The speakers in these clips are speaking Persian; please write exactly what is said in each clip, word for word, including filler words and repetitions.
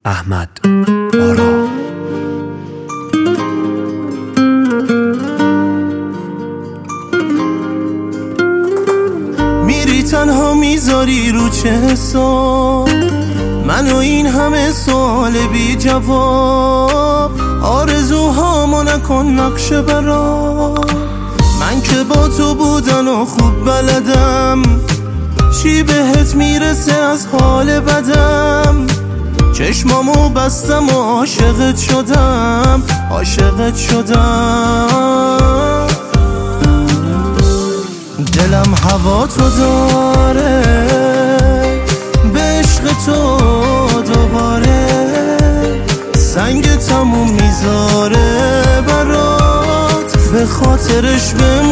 احمد آرا. میری تنها میذاری رو چه حساب منو این همه سوال بی جواب، آرزوهامو نکن نقشه برام. من که با تو بودن و خوب بلدم، چی بهت میرسه از حال بدم. چشمامو بستم و عاشقت شدم، عاشقت شدم. دلم هوا تو داره، به عشق تو دوباره سنگ تموم میذاره برات، به خاطرش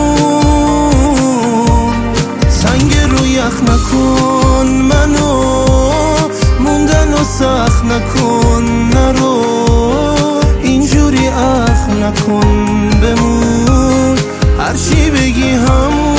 بمون. سنگ رو یخ نکن منو، موندن و سخت نکن نرو، اینجوری اخ نکن بمون، هرچی بگی همون.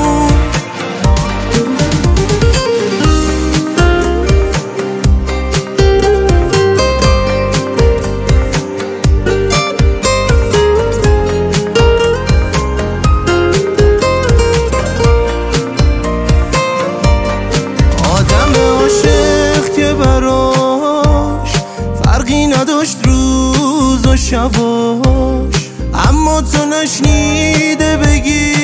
نداشت روز و شباش، اما تو نشنیده بگی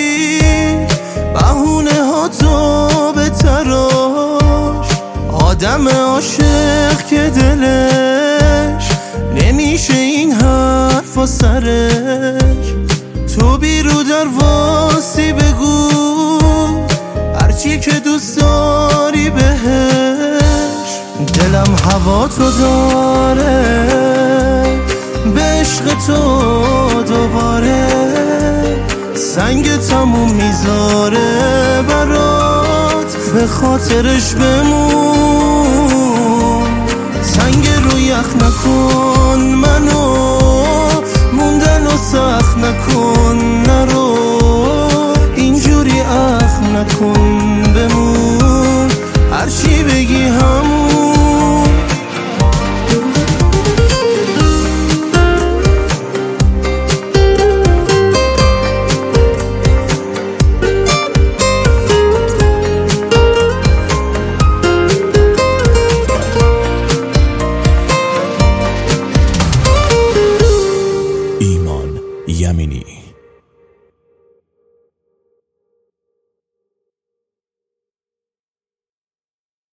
بهونه ها تو به تراش. آدم عاشق که دلش نمیشه این حرف و سرش، تو بیرو در واسی بگو هرچی که دوست داری بهش. دلم هوا تو داره، به عشق تو دوباره سنگ تموم میذاره برات، به خاطرش بمون. سنگ رو یخ نکن